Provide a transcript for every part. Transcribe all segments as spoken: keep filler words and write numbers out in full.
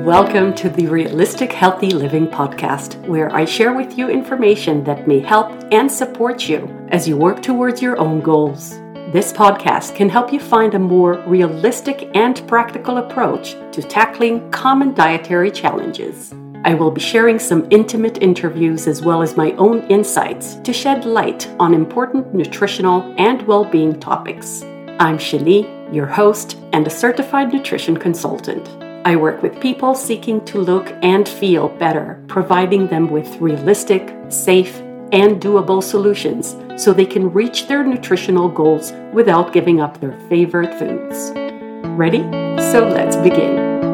Welcome to the Realistic Healthy Living podcast, where I share with you information that may help and support you as you work towards your own goals. This podcast can help you find a more realistic and practical approach to tackling common dietary challenges. I will be sharing some intimate interviews as well as my own insights to shed light on important nutritional and well-being topics. I'm Shani, your host and a certified nutrition consultant. I work with people seeking to look and feel better, providing them with realistic, safe, and doable solutions so they can reach their nutritional goals without giving up their favorite foods. Ready? So let's begin.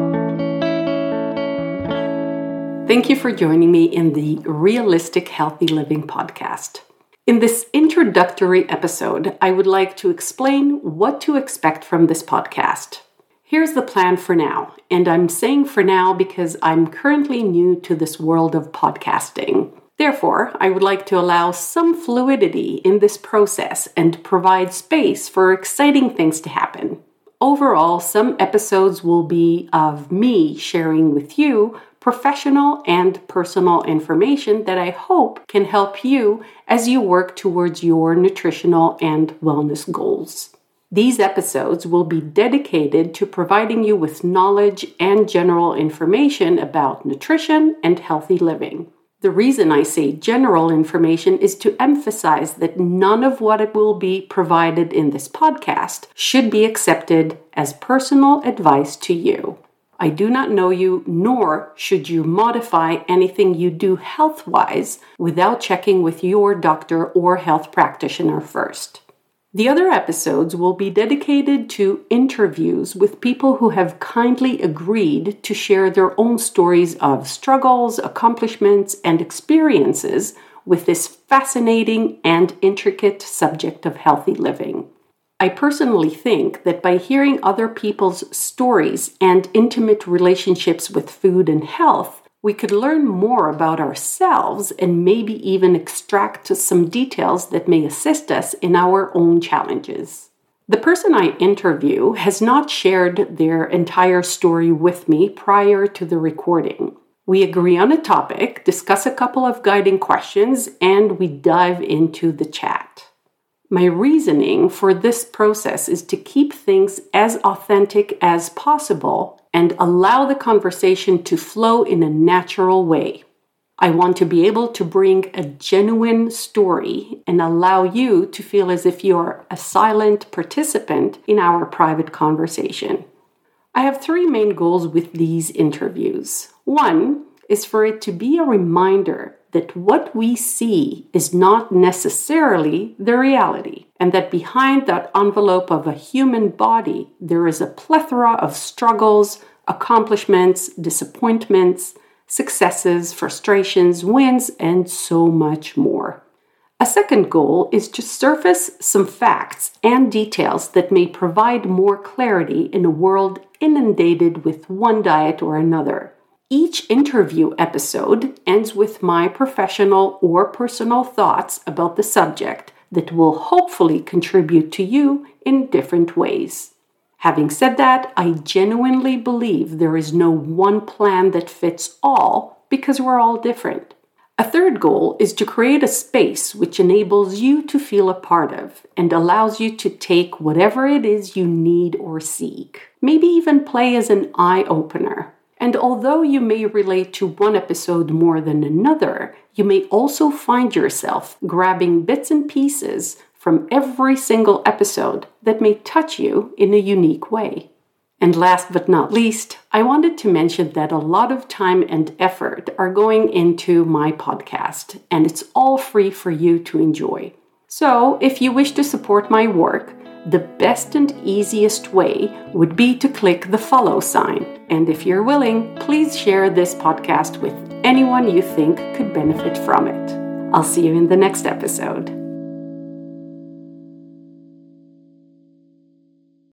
Thank you for joining me in the Realistic Healthy Living podcast. In this introductory episode, I would like to explain what to expect from this podcast. Here's the plan for now, and I'm saying for now because I'm currently new to this world of podcasting. Therefore, I would like to allow some fluidity in this process and provide space for exciting things to happen. Overall, some episodes will be of me sharing with you professional and personal information that I hope can help you as you work towards your nutritional and wellness goals. These episodes will be dedicated to providing you with knowledge and general information about nutrition and healthy living. The reason I say general information is to emphasize that none of what will be provided in this podcast should be accepted as personal advice to you. I do not know you, nor should you modify anything you do health-wise without checking with your doctor or health practitioner first. The other episodes will be dedicated to interviews with people who have kindly agreed to share their own stories of struggles, accomplishments, and experiences with this fascinating and intricate subject of healthy living. I personally think that by hearing other people's stories and intimate relationships with food and health, we could learn more about ourselves and maybe even extract some details that may assist us in our own challenges. The person I interview has not shared their entire story with me prior to the recording. We agree on a topic, discuss a couple of guiding questions, and we dive into the chat. My reasoning for this process is to keep things as authentic as possible and allow the conversation to flow in a natural way. I want to be able to bring a genuine story and allow you to feel as if you're a silent participant in our private conversation. I have three main goals with these interviews. One is for it to be a reminder that what we see is not necessarily the reality, and that behind that envelope of a human body, there is a plethora of struggles, accomplishments, disappointments, successes, frustrations, wins, and so much more. A second goal is to surface some facts and details that may provide more clarity in a world inundated with one diet or another. Each interview episode ends with my professional or personal thoughts about the subject that will hopefully contribute to you in different ways. Having said that, I genuinely believe there is no one plan that fits all because we're all different. A third goal is to create a space which enables you to feel a part of and allows you to take whatever it is you need or seek. Maybe even play as an eye-opener. And although you may relate to one episode more than another, you may also find yourself grabbing bits and pieces from every single episode that may touch you in a unique way. And last but not least, I wanted to mention that a lot of time and effort are going into my podcast, and it's all free for you to enjoy. So, if you wish to support my work, the best and easiest way would be to click the follow sign. And if you're willing, please share this podcast with anyone you think could benefit from it. I'll see you in the next episode.